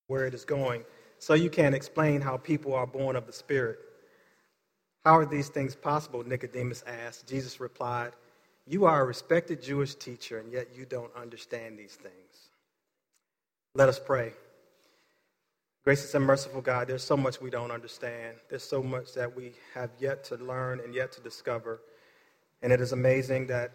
where it is going, so you can't explain how people are born of the Spirit. How are these things possible? Nicodemus asked. Jesus replied, you are a respected Jewish teacher, and yet you don't understand these things. Let us pray. Gracious and merciful God, there's so much we don't understand. There's so much that we have yet to learn and yet to discover. And it is amazing that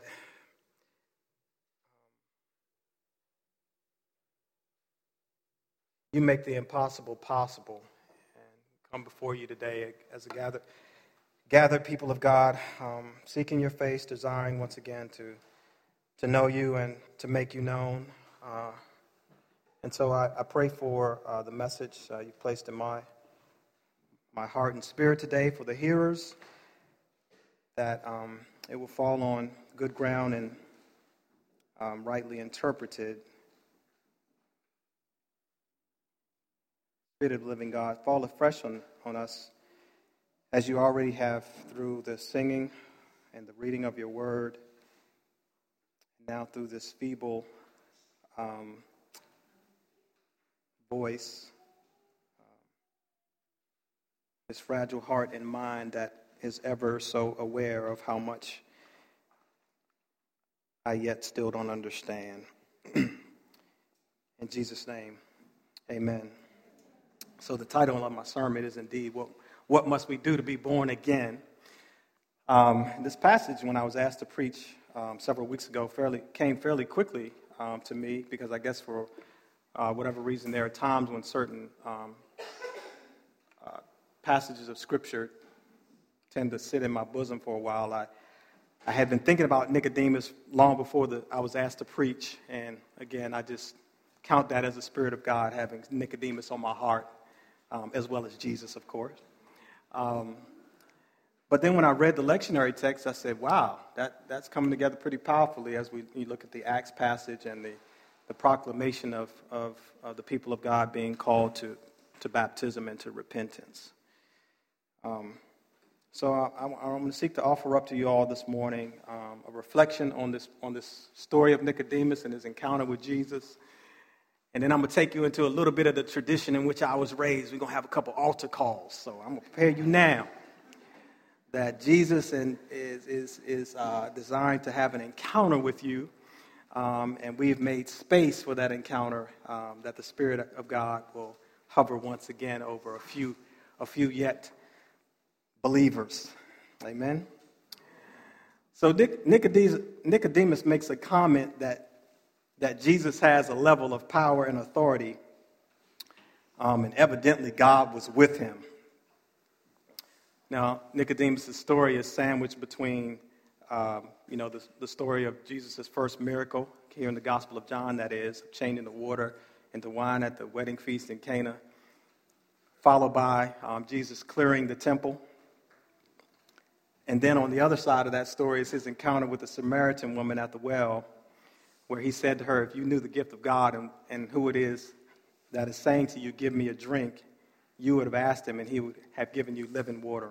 you make the impossible possible. And come before you today as a gathered people of God, seeking your face, desiring once again to know you and to make you known. And so I pray for the message you placed in my heart and spirit today for the hearers, that it will fall on good ground and rightly interpreted. Spirit of the living God, fall afresh on us as you already have through the singing and the reading of your word, now through this feeble voice, this fragile heart and mind that is ever so aware of how much I yet still don't understand. In Jesus' name, amen. So the title of my sermon is indeed, What Must We Do to Be Born Again? This passage, when I was asked to preach several weeks ago, came fairly quickly to me, because I guess for whatever reason, there are times when certain passages of Scripture tend to sit in my bosom for a while. I had been thinking about Nicodemus long before I was asked to preach, and again, I just count that as the Spirit of God having Nicodemus on my heart, as well as Jesus, of course. But then when I read the lectionary text, I said, wow, that's coming together pretty powerfully as we look at the Acts passage and the proclamation of the people of God being called to baptism and to repentance. So I'm going to seek to offer up to you all this morning a reflection on this story of Nicodemus and his encounter with Jesus. And then I'm going to take you into a little bit of the tradition in which I was raised. We're going to have a couple altar calls. So I'm going to prepare you now that Jesus is designed to have an encounter with you. And we've made space for that encounter, that the Spirit of God will hover once again over a few yet believers. Amen. So Nicodemus makes a comment that Jesus has a level of power and authority, and evidently God was with him. Now, Nicodemus' story is sandwiched between the story of Jesus' first miracle here in the Gospel of John, that is, changing the water into wine at the wedding feast in Cana, followed by Jesus clearing the temple. And then on the other side of that story is his encounter with the Samaritan woman at the well, where he said to her, if you knew the gift of God and who it is that is saying to you, give me a drink, you would have asked him and he would have given you living water.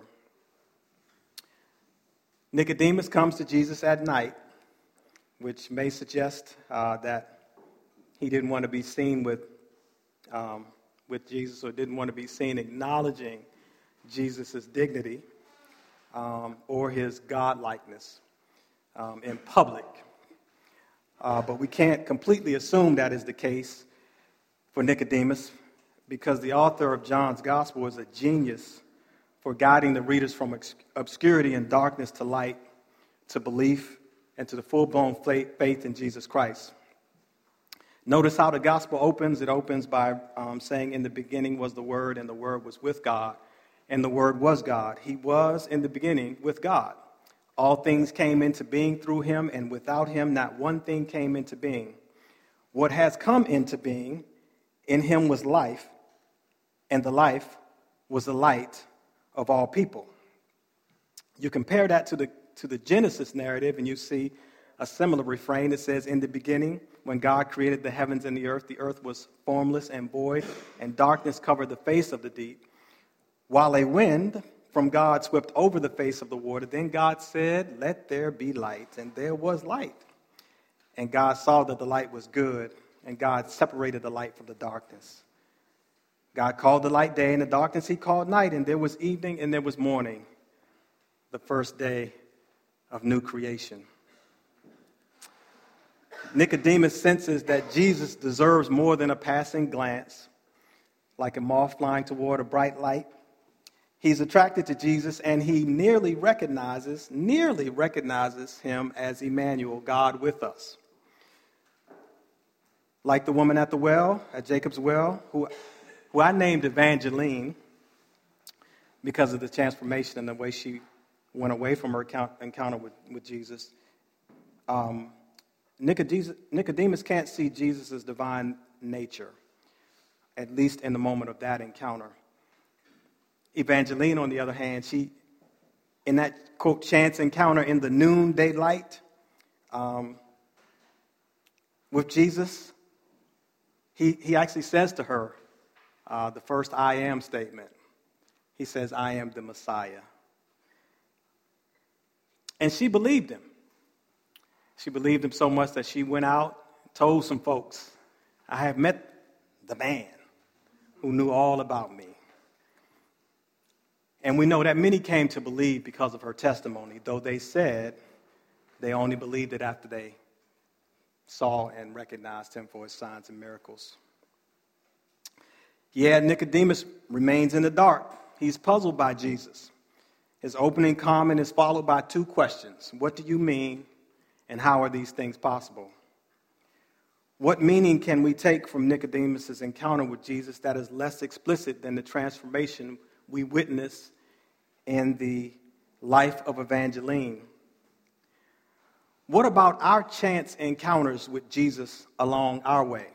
Nicodemus comes to Jesus at night, which may suggest that he didn't want to be seen with Jesus, or didn't want to be seen acknowledging Jesus' dignity or his godlikeness in public. But we can't completely assume that is the case for Nicodemus, because the author of John's Gospel is a genius for guiding the readers from obscurity and darkness to light, to belief, and to the full-blown faith in Jesus Christ. Notice how the Gospel opens. It opens by saying, in the beginning was the Word, and the Word was with God, and the Word was God. He was in the beginning with God. All things came into being through him, and without him not one thing came into being. What has come into being, in him was life, and the life was the light of all people. You compare that to the Genesis narrative, and you see a similar refrain. It says, in the beginning, when God created the heavens and the earth was formless and void, and darkness covered the face of the deep, while a wind from God swept over the face of the water. Then God said, let there be light, and there was light. And God saw that the light was good, and God separated the light from the darkness. God called the light day, and the darkness he called night, and there was evening and there was morning, the first day of new creation. Nicodemus senses that Jesus deserves more than a passing glance, like a moth flying toward a bright light. He's attracted to Jesus, and he nearly recognizes him as Emmanuel, God with us. Like the woman at the well, at Jacob's well, who I named Evangeline because of the transformation and the way she went away from her encounter with Jesus. Nicodemus can't see Jesus' divine nature, at least in the moment of that encounter. Evangeline, on the other hand, she, in that, quote, chance encounter in the noonday light with Jesus, he actually says to her the first I am statement. He says, I am the Messiah. And she believed him. She believed him so much that she went out and told some folks, I have met the man who knew all about me. And we know that many came to believe because of her testimony, though they said they only believed it after they saw and recognized him for his signs and miracles. Yeah, Nicodemus remains in the dark. He's puzzled by Jesus. His opening comment is followed by two questions. What do you mean, and how are these things possible? What meaning can we take from Nicodemus' encounter with Jesus that is less explicit than the transformation we witness in the life of Evangeline? What about our chance encounters with Jesus along our way?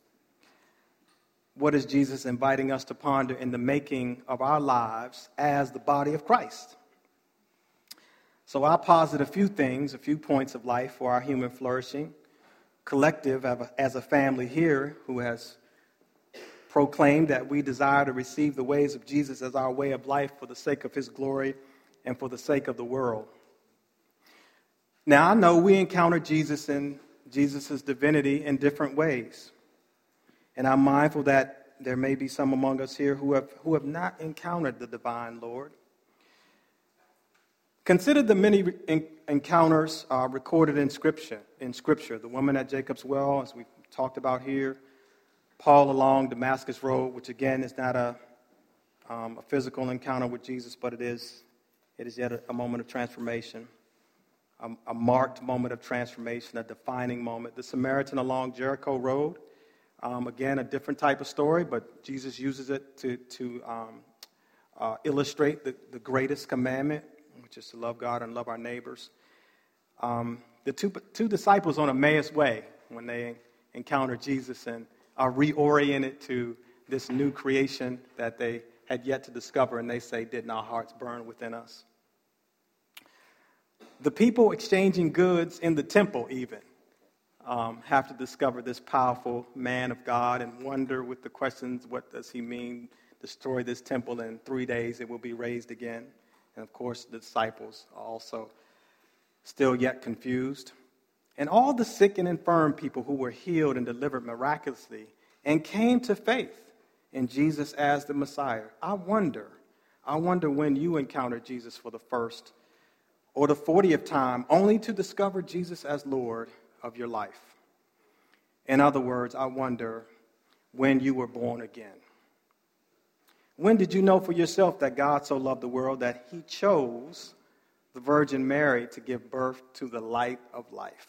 What is Jesus inviting us to ponder in the making of our lives as the body of Christ? So I'll posit a few points of life for our human flourishing, collective as a family here who has proclaimed that we desire to receive the ways of Jesus as our way of life for the sake of his glory and for the sake of the world. Now, I know we encounter Jesus and Jesus' divinity in different ways. And I'm mindful that there may be some among us here who have not encountered the divine Lord. Consider the many encounters recorded in Scripture. The woman at Jacob's well, as we talked about here. Paul along Damascus Road, which again is not a physical encounter with Jesus, but it is yet a moment of transformation. A marked moment of transformation, a defining moment. The Samaritan along Jericho Road, again, a different type of story, but Jesus uses it to illustrate the greatest commandment, which is to love God and love our neighbors. The two disciples on Emmaus Way, when they encounter Jesus and are reoriented to this new creation that they had yet to discover, and they say, didn't our hearts burn within us? The people exchanging goods in the temple even have to discover this powerful man of God and wonder with the questions, what does he mean, destroy this temple in 3 days, it will be raised again? And of course, the disciples are also still yet confused. And all the sick and infirm people who were healed and delivered miraculously and came to faith in Jesus as the Messiah. I wonder when you encountered Jesus for the first or the 40th time, only to discover Jesus as Lord of your life. In other words, I wonder when you were born again. When did you know for yourself that God so loved the world that he chose the Virgin Mary to give birth to the light of life?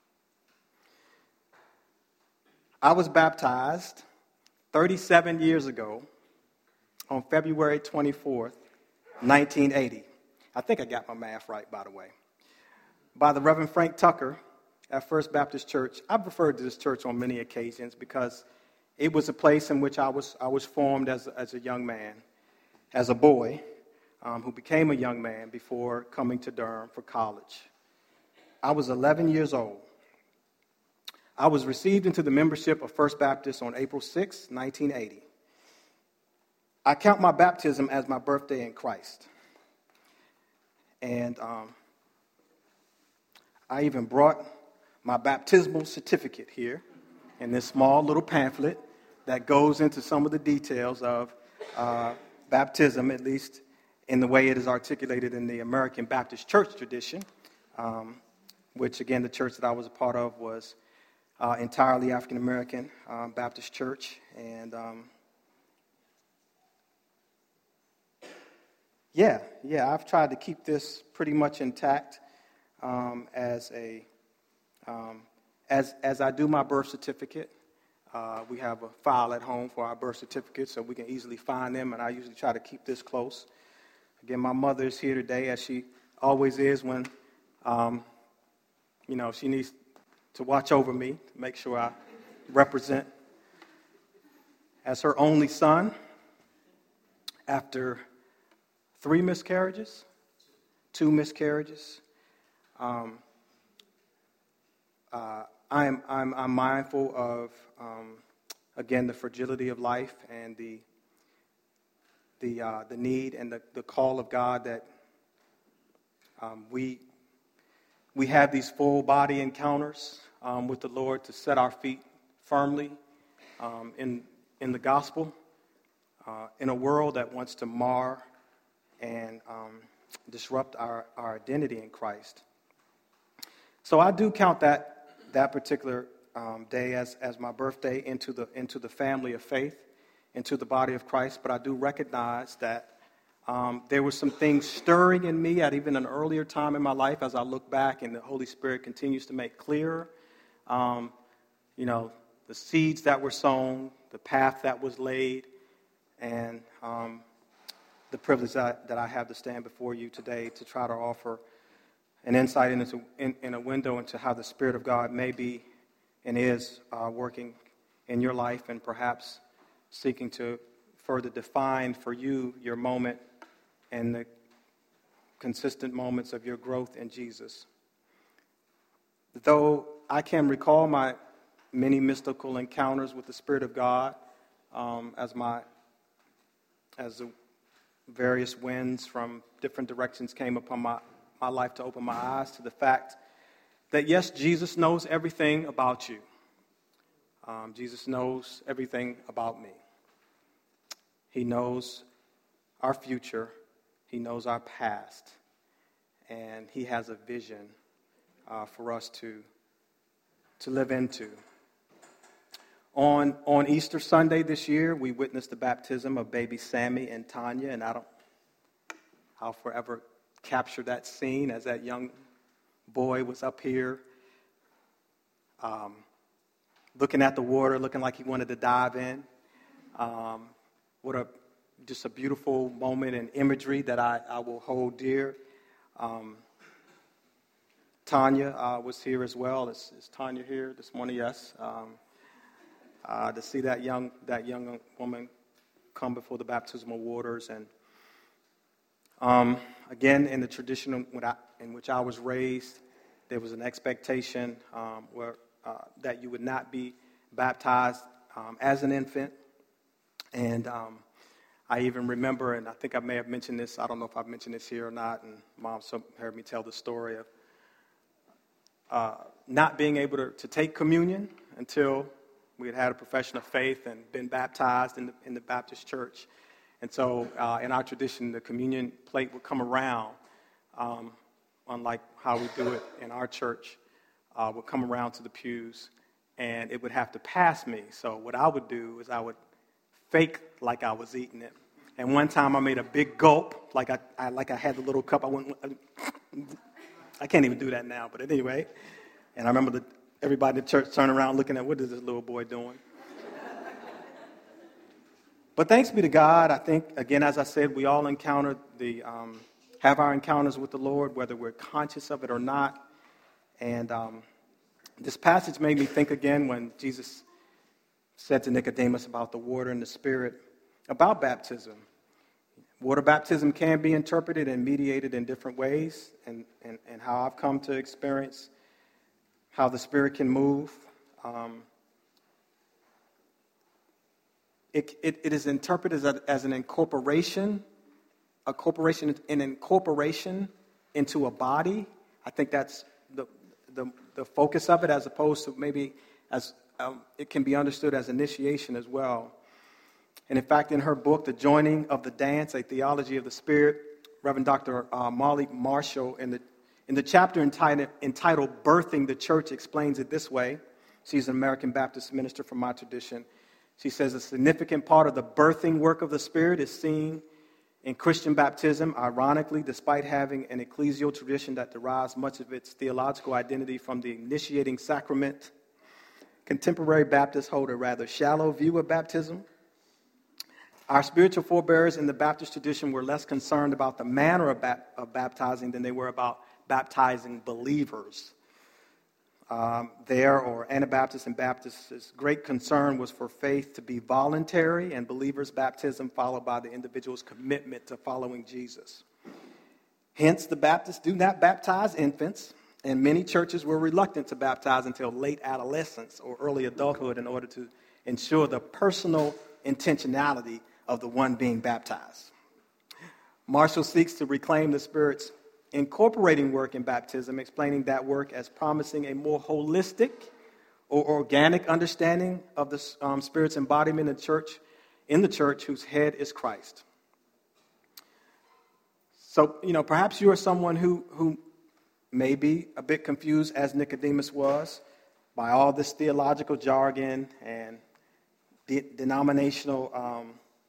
I was baptized 37 years ago on February 24th, 1980. I think I got my math right, by the way. By the Reverend Frank Tucker at First Baptist Church. I've referred to this church on many occasions because it was a place in which I was formed as a young man, as a boy, who became a young man before coming to Durham for college. I was 11 years old. I was received into the membership of First Baptist on April 6, 1980. I count my baptism as my birthday in Christ. And I even brought my baptismal certificate here in this small little pamphlet that goes into some of the details of baptism, at least in the way it is articulated in the American Baptist Church tradition, which, again, the church that I was a part of was entirely African-American Baptist church. And I've tried to keep this pretty much intact as I do my birth certificate. We have a file at home for our birth certificates, so we can easily find them, and I usually try to keep this close. Again, my mother is here today, as she always is when, she needs to watch over me, to make sure I represent. As her only son, after 2 miscarriages, I'm mindful of, again, the fragility of life and the need and the call of God that we have these full body encounters with the Lord to set our feet firmly in the gospel in a world that wants to mar and disrupt our identity in Christ. So I do count that particular day as my birthday into the family of faith, into the body of Christ. But I do recognize that there were some things stirring in me at even an earlier time in my life as I look back, and the Holy Spirit continues to make clearer, the seeds that were sown, the path that was laid, and the privilege that I have to stand before you today to try to offer an insight in a window into how the Spirit of God may be and is working in your life, and perhaps seeking to further define for you your moment and the consistent moments of your growth in Jesus. Though I can recall my many mystical encounters with the Spirit of God as the various winds from different directions came upon my life to open my eyes to the fact that, yes, Jesus knows everything about you. Jesus knows everything about me. He knows our future. He knows our past. And he has a vision for us to live into. On Easter Sunday this year, we witnessed the baptism of baby Sammy and Tanya, and I'll forever capture that scene as that young boy was up here looking at the water, looking like he wanted to dive in. Just a beautiful moment and imagery that I will hold dear. Tanya was here as well. Is Tanya here this morning? Yes. To see that young woman come before the baptismal waters, and again, in the tradition in which I was raised, there was an expectation that you would not be baptized as an infant. And I even remember, and I think I may have mentioned this, I don't know if I've mentioned this here or not, and Mom heard me tell the story of not being able to take communion until we had a profession of faith and been baptized in the Baptist church. And so in our tradition, the communion plate would come around, unlike how we do it in our church, would come around to the pews, and it would have to pass me. So what I would do is I would fake like I was eating it. And one time I made a big gulp, like I had the little cup. I can't even do that now, but anyway. And I remember everybody in the church turning around looking at, what is this little boy doing? But thanks be to God, I think, again, as I said, we all have our encounters with the Lord, whether we're conscious of it or not. And this passage made me think again when Jesus said to Nicodemus about the water and the Spirit, about baptism. Water baptism can be interpreted and mediated in different ways, and how I've come to experience how the Spirit can move. It is interpreted as an incorporation into a body. I think that's the focus of it, as opposed to maybe as it can be understood as initiation as well. And in fact, in her book, The Joining of the Dance, A Theology of the Spirit, Reverend Dr. Molly Marshall, in the chapter entitled Birthing the Church, explains it this way. She's an American Baptist minister from my tradition. She says a significant part of the birthing work of the Spirit is seen in Christian baptism. Ironically, despite having an ecclesial tradition that derives much of its theological identity from the initiating sacrament, contemporary Baptists hold a rather shallow view of baptism. Our spiritual forebears in the Baptist tradition were less concerned about the manner of baptizing than they were about baptizing believers. Anabaptists and Baptists' great concern was for faith to be voluntary and believers' baptism followed by the individual's commitment to following Jesus. Hence, the Baptists do not baptize infants, and many churches were reluctant to baptize until late adolescence or early adulthood in order to ensure the personal intentionality of the one being baptized. Marshall seeks to reclaim the Spirit's incorporating work in baptism, explaining that work as promising a more holistic or organic understanding of the Spirit's embodiment in the church whose head is Christ. So, perhaps you are someone who may be a bit confused, as Nicodemus was, by all this theological jargon and denominational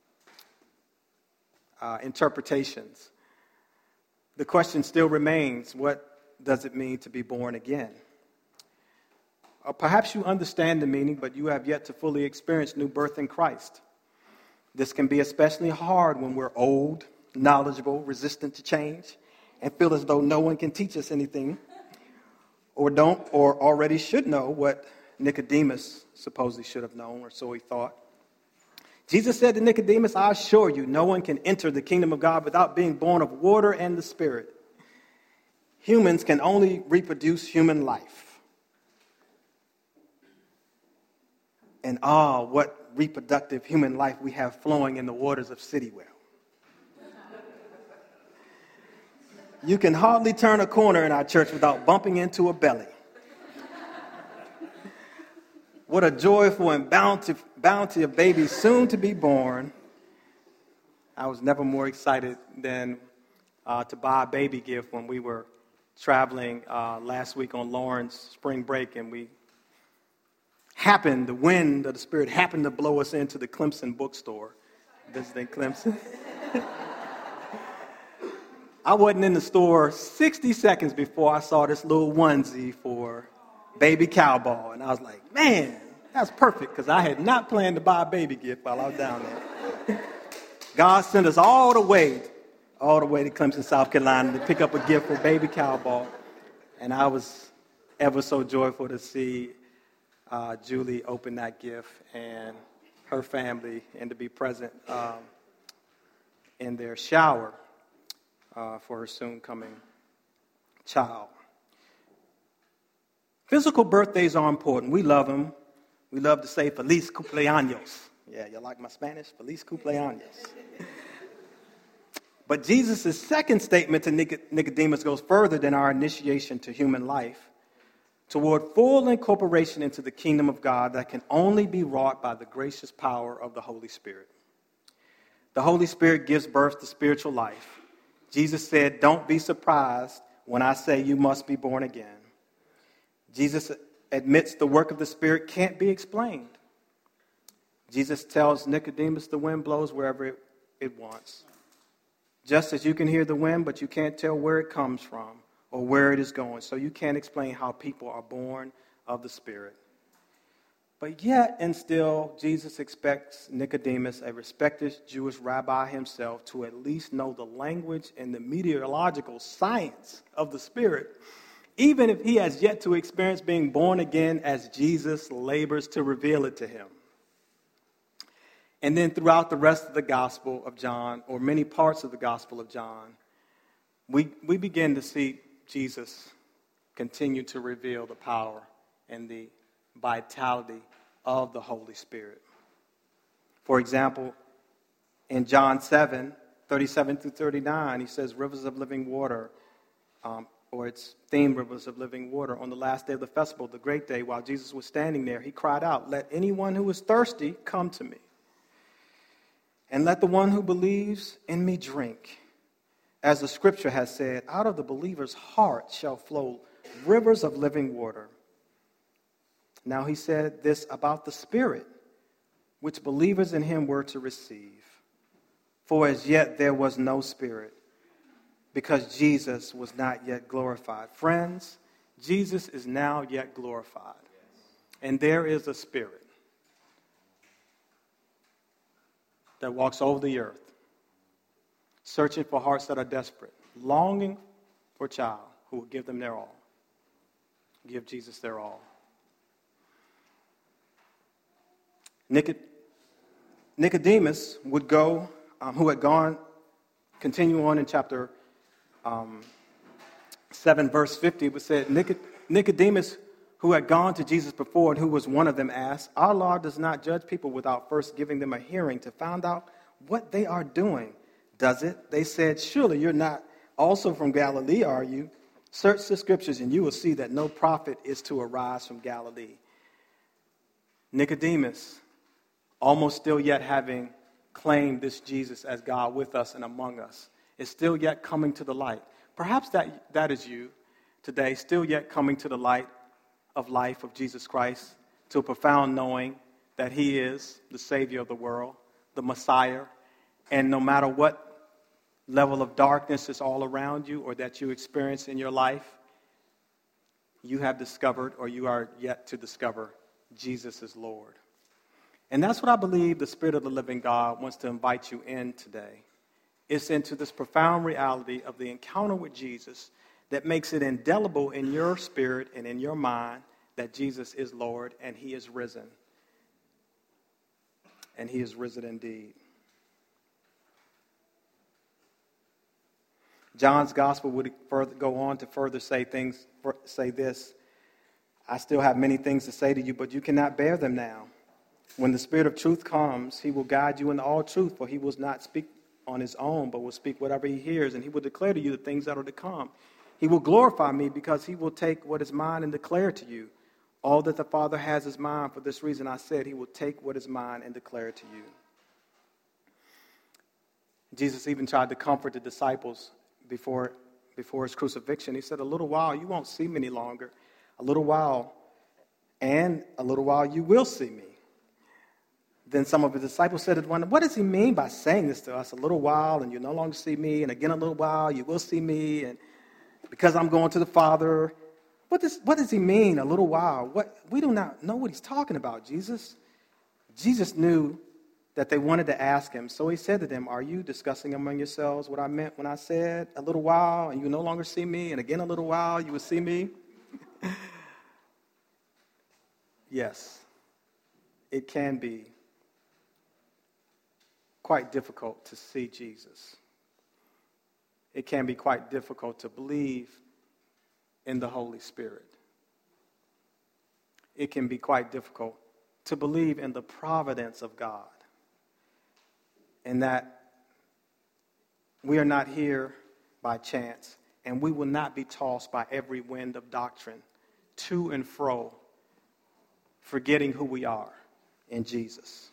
interpretations. The question still remains, what does it mean to be born again? Or perhaps you understand the meaning, but you have yet to fully experience new birth in Christ. This can be especially hard when we're old, knowledgeable, resistant to change, and feel as though no one can teach us anything, or already should know what Nicodemus supposedly should have known, or so he thought. Jesus said to Nicodemus, I assure you, no one can enter the kingdom of God without being born of water and the Spirit. Humans can only reproduce human life. And what reproductive human life we have flowing in the waters of Citywell. You can hardly turn a corner in our church without bumping into a belly. What a joyful and bounty of babies soon to be born. I was never more excited than to buy a baby gift when we were traveling last week on Lawrence spring break, and the wind of the Spirit happened to blow us into the Clemson bookstore, visiting Clemson. I wasn't in the store 60 seconds before I saw this little onesie for baby cowball, and I was like, man, that's perfect, because I had not planned to buy a baby gift while I was down there. God sent us all the way to Clemson, South Carolina to pick up a gift for baby cowball, and I was ever so joyful to see Julie open that gift and her family, and to be present in their shower for her soon-coming child. Physical birthdays are important. We love them. We love to say Feliz Cumpleaños. Yeah, you like my Spanish? Feliz Cumpleaños. But Jesus' second statement to Nicodemus goes further than our initiation to human life, toward full incorporation into the kingdom of God that can only be wrought by the gracious power of the Holy Spirit. The Holy Spirit gives birth to spiritual life. Jesus said, don't be surprised when I say you must be born again. Jesus admits the work of the Spirit can't be explained. Jesus tells Nicodemus the wind blows wherever it wants. Just as you can hear the wind, but you can't tell where it comes from or where it is going. So you can't explain how people are born of the Spirit. But yet and still, Jesus expects Nicodemus, a respected Jewish rabbi himself, to at least know the language and the meteorological science of the Spirit, even if he has yet to experience being born again as Jesus labors to reveal it to him. And then throughout the rest of the Gospel of John, or many parts of the Gospel of John, we begin to see Jesus continue to reveal the power and the vitality of the Holy Spirit. For example, in John 7:37 through 39, he says, rivers of living water or its theme, rivers of living water. On the last day of the festival, the great day, while Jesus was standing there, he cried out, "Let anyone who is thirsty come to me, and let the one who believes in me drink. As the scripture has said, out of the believer's heart shall flow rivers of living water." Now he said this about the Spirit, which believers in him were to receive. For as yet there was no Spirit, because Jesus was not yet glorified. Friends, Jesus is now yet glorified. And there is a Spirit that walks over the earth, searching for hearts that are desperate, longing for a child who will give them their all. Give Jesus their all. Nicodemus would go, who had gone, continue on in chapter 7, verse 50, but said, Nicodemus, who had gone to Jesus before and who was one of them, asked, "Our Lord does not judge people without first giving them a hearing to find out what they are doing, does it?" They said, "Surely you're not also from Galilee, are you? Search the scriptures and you will see that no prophet is to arise from Galilee." Nicodemus, almost still yet having claimed this Jesus as God with us and among us, is still yet coming to the light. Perhaps that is you today, still yet coming to the light of life of Jesus Christ, to a profound knowing that he is the Savior of the world, the Messiah, and no matter what level of darkness is all around you or that you experience in your life, you have discovered or you are yet to discover Jesus is Lord. And that's what I believe the Spirit of the living God wants to invite you in today. It's into this profound reality of the encounter with Jesus that makes it indelible in your spirit and in your mind that Jesus is Lord and he is risen. And he is risen indeed. John's gospel would go on to further say this, "I still have many things to say to you, but you cannot bear them now. When the Spirit of truth comes, he will guide you into all truth, for he will not speak on his own, but will speak whatever he hears, and he will declare to you the things that are to come. He will glorify me because he will take what is mine and declare it to you. All that the Father has is mine. For this reason I said he will take what is mine and declare it to you." Jesus even tried to comfort the disciples before his crucifixion. He said, "A little while you won't see me any longer. A little while you will see me." Then some of his disciples said to one, "What does he mean by saying this to us? A little while and you no longer see me, and again a little while you will see me, and because I'm going to the Father." What does he mean, a little while? We do not know what he's talking about, Jesus. Jesus knew that they wanted to ask him, so he said to them, "Are you discussing among yourselves what I meant when I said a little while and you no longer see me, and again a little while you will see me?" Yes, it can be quite difficult to see Jesus. It can be quite difficult to believe in the Holy Spirit. It can be quite difficult to believe in the providence of God, and that we are not here by chance, and we will not be tossed by every wind of doctrine to and fro, forgetting who we are in Jesus.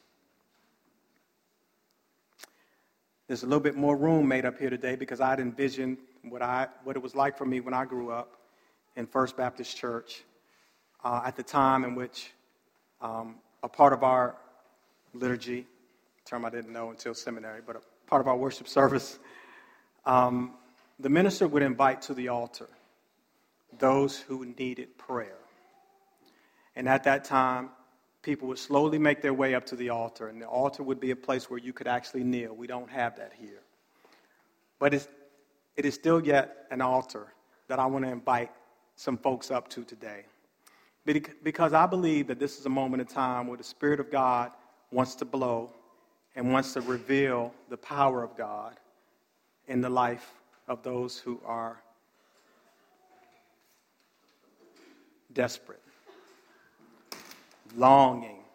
There's a little bit more room made up here today because I'd envisioned what it was like for me when I grew up in First Baptist Church at the time in which a part of our liturgy, term I didn't know until seminary, but a part of our worship service, the minister would invite to the altar those who needed prayer. And at that time, people would slowly make their way up to the altar, and the altar would be a place where you could actually kneel. We don't have that here. But it is still yet an altar that I want to invite some folks up to today. Because I believe that this is a moment in time where the Spirit of God wants to blow and wants to reveal the power of God in the life of those who are desperate, longing